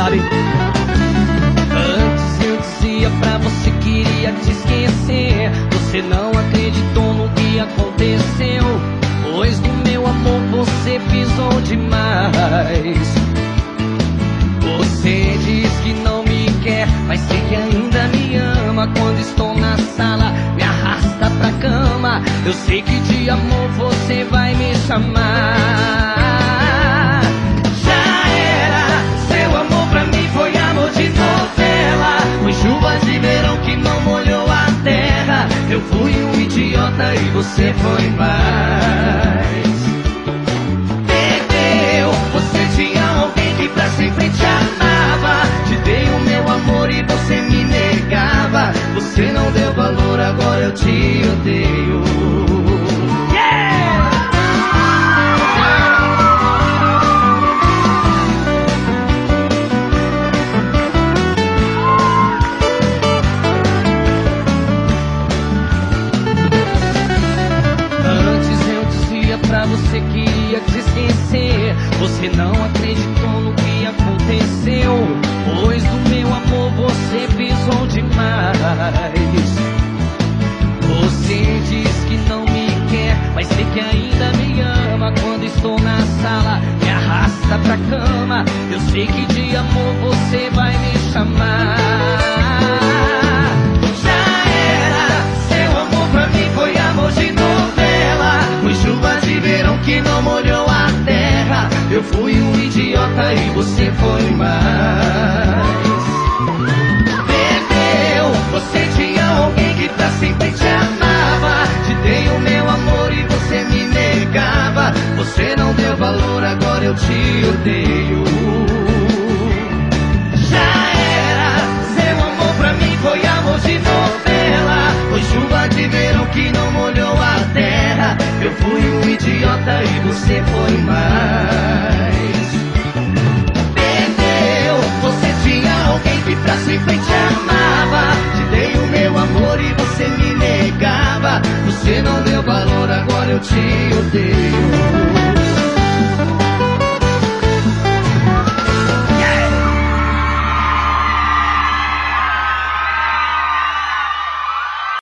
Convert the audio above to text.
sabe? Antes eu dizia pra você que iria te esquecer. Você não acreditou no que aconteceu, pois do meu amor você pisou demais. Você diz que não me quer, mas sei que ainda me ama. Quando estou na sala, me arrasta pra cama. Eu sei que de amor você vai me chamar. Já era, seu amor pra mim foi amor de novela. Foi chuva de verão que não molhou a terra. Eu fui um idiota e você foi mais. Perdeu, você tinha alguém que pra sempre te amava. Te dei o meu amor e você me negava. Você não deu valor, agora eu te odeio. Pra você que ia te esquecer, você não acreditou no que aconteceu, pois do meu amor você pisou demais. Você diz que não me quer, mas sei que ainda me ama. Quando estou na sala, me arrasta pra cama. Eu sei que de amor você vai me chamar. Já era, seu amor pra mim foi amor de novela. Foi chuva de verão que não molhou a terra. Eu fui um idiota e você foi mais. Perdeu, você tinha alguém que pra sempre te amava. Te dei o meu amor e você me negava. Você não deu valor, agora eu te odeio. Já era, seu amor pra mim foi amor de novela. Foi chuva de verão que não molhou a terra. Eu fui um idiota e você foi mais. Perdeu, você tinha alguém que pra sempre te amava. Te dei o meu amor e você me negava. Você não deu valor, agora eu te odeio.